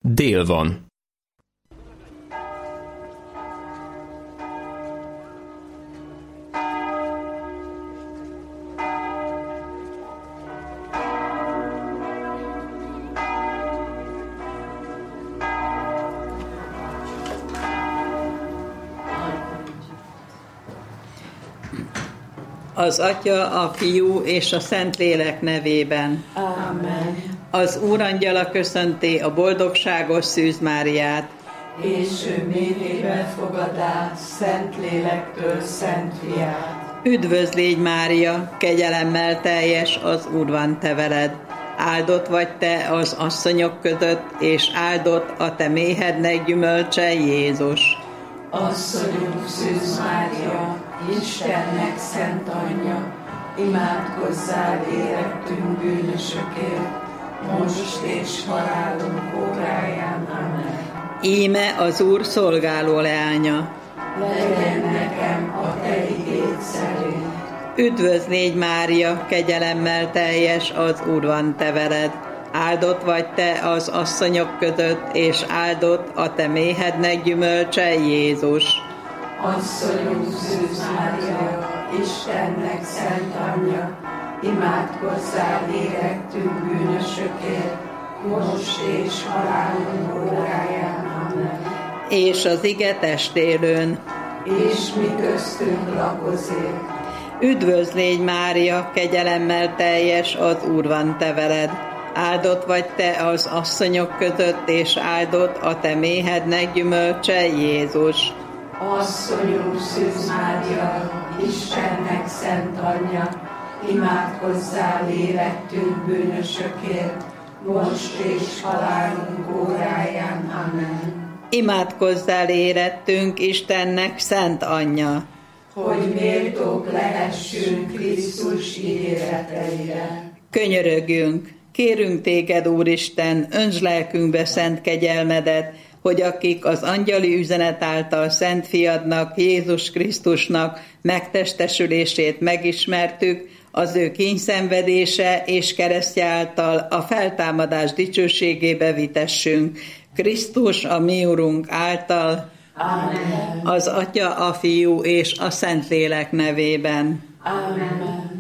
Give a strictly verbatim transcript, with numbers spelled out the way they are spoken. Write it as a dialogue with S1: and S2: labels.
S1: Dél van.
S2: Az Atya, a Fiú és a Szentlélek nevében.
S3: Amen.
S2: Az Úrangyala köszönti a boldogságos Szűz Máriát.
S3: És ő méhébe fogadá Szentlélektől Szent Fiát.
S2: Üdvözl légy, Mária, kegyelemmel teljes, az Úr van te veled. Áldott vagy te az asszonyok között, és áldott a te méhednek gyümölcse, Jézus.
S3: Asszonyunk Szűz Mária, Istennek szent anyja, imádkozzál érettünk bűnösökért, most és halálunk óráján. Amen.
S2: Íme az Úr szolgáló leánya.
S3: Legyen nekem a te igéd szerint.
S2: Üdvözl légy, Mária, kegyelemmel teljes, az Úr van te veled. Áldott vagy te az asszonyok között, és áldott a te méhednek gyümölcse, Jézus.
S3: Asszonyunk Szűz Mária, Istennek szent anyja, imádkozzál érettünk bűnösökért, most és halálunk óráján. Amen.
S2: És az ige testélőn.
S3: És mi köztünk lakozik.
S2: Üdvözl légy, Mária, kegyelemmel teljes, az Úr van te veled. Áldott vagy te az asszonyok között, és áldott a te méhednek gyümölcse, Jézus.
S3: Asszonyunk Szűz Mária, Istennek szent anyja, imádkozzál érettünk bűnösökért, most és halálunk óráján. Amen.
S2: Imádkozzál érettünk, Istennek szent anyja,
S3: hogy méltók lehessünk Krisztus ígéreteire.
S2: Könyörögjünk, kérünk téged, Úristen, öntsd lelkünkbe szent kegyelmedet, hogy akik az angyali üzenet által Szent Fiadnak, Jézus Krisztusnak megtestesülését megismertük, az ő kínyszenvedése és keresztje által a feltámadás dicsőségébe vitessünk. Krisztus, a mi Urunk által,
S3: Amen.
S2: Az Atya, a Fiú és a Szentlélek nevében.
S3: Amen.